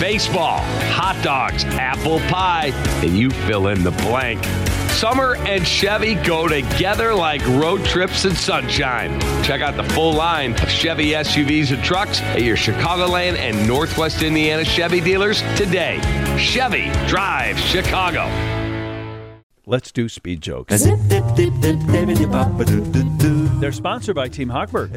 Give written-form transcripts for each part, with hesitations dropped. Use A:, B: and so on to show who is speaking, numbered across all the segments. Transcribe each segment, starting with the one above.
A: baseball, hot dogs, apple pie, and you fill in the blank. Summer and Chevy go together like road trips and sunshine. Check out the full line of Chevy SUVs and trucks at your Chicagoland and Northwest Indiana Chevy dealers today. Chevy drives Chicago.
B: Let's do speed jokes. They're sponsored by Team Hochberg.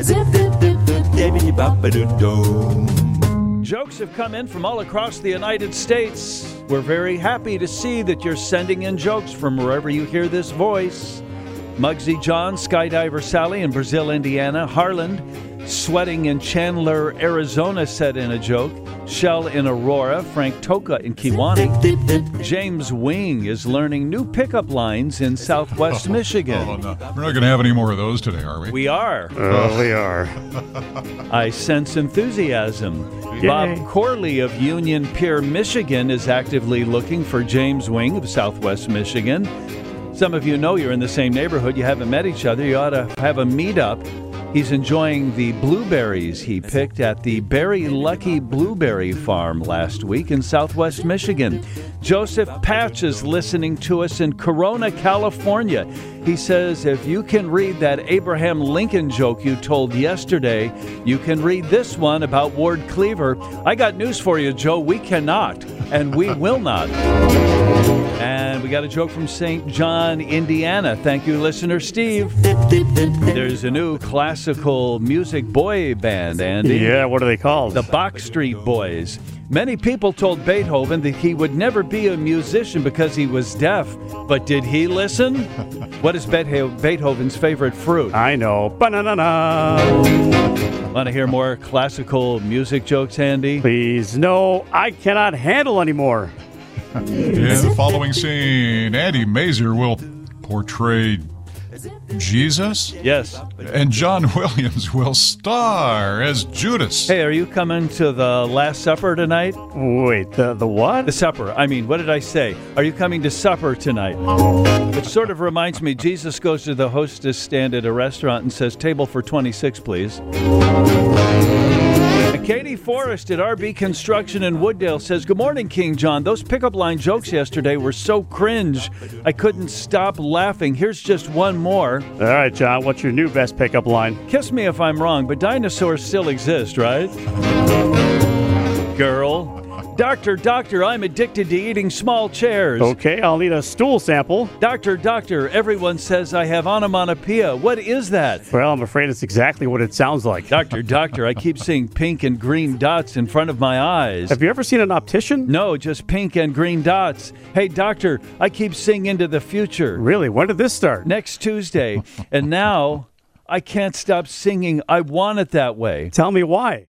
B: Jokes have come in from all across the United States. We're very happy to see that you're sending in jokes from wherever you hear this voice. Muggsy John, Skydiver Sally in Brazil, Indiana. Harland, sweating in Chandler, Arizona, said in a joke. Shell in Aurora. Frank Toka in Kewanee. James Wing is learning new pickup lines in Southwest Michigan.
C: Oh, no. We're not going to have any more of those today, are we?
B: We are.
D: We are.
B: I sense enthusiasm.
D: Yay.
B: Bob Corley of Union Pier, Michigan is actively looking for James Wing of Southwest Michigan. Some of you know you're in the same neighborhood. You haven't met each other. You ought to have a meetup. He's enjoying the blueberries he picked at the Berry Lucky Blueberry Farm last week in Southwest Michigan. Joseph Patch is listening to us in Corona, California. He says, if you can read that Abraham Lincoln joke you told yesterday, you can read this one about Ward Cleaver. I got news for you, Joe. We cannot, and we will not. And we got a joke from St. John, Indiana. Thank you, listener Steve. There's a new classical music boy band, Andy.
D: Yeah, what are they called?
B: The Backstreet Boys. Many people told Beethoven that he would never be a musician because he was deaf. But did he listen? What is Beethoven's favorite fruit?
D: I know. Banana.
B: Want to hear more classical music jokes, Andy?
D: Please, no, I cannot handle anymore.
C: In the following scene, Andy Mazer will portray Jesus?
B: Yes.
C: And John Williams will star as Judas.
B: Hey, are you coming to the Last Supper tonight?
D: Wait, the what?
B: The supper. I mean, what did I say? Are you coming to supper tonight? Which sort of reminds me, Jesus goes to the hostess stand at a restaurant and says, table for 26, please. And Katie Forrest at RB Construction in Wooddale says, good morning, King John. Those pickup line jokes yesterday were so cringe. I couldn't stop laughing. Here's just one more.
D: All right, John, what's your new best pickup line?
B: Kiss me if I'm wrong, but dinosaurs still exist, right? Girl. Doctor, I'm addicted to eating small chairs.
D: Okay, I'll need a stool sample.
B: Doctor, everyone says I have onomatopoeia. What is that?
D: Well, I'm afraid it's exactly what it sounds like.
B: Doctor, I keep seeing pink and green dots in front of my eyes.
D: Have you ever seen an optician?
B: No, just pink and green dots. Hey, doctor, I keep seeing into the future.
D: Really? When did this start?
B: Next Tuesday. And now I can't stop singing I Want It That Way.
D: Tell me why.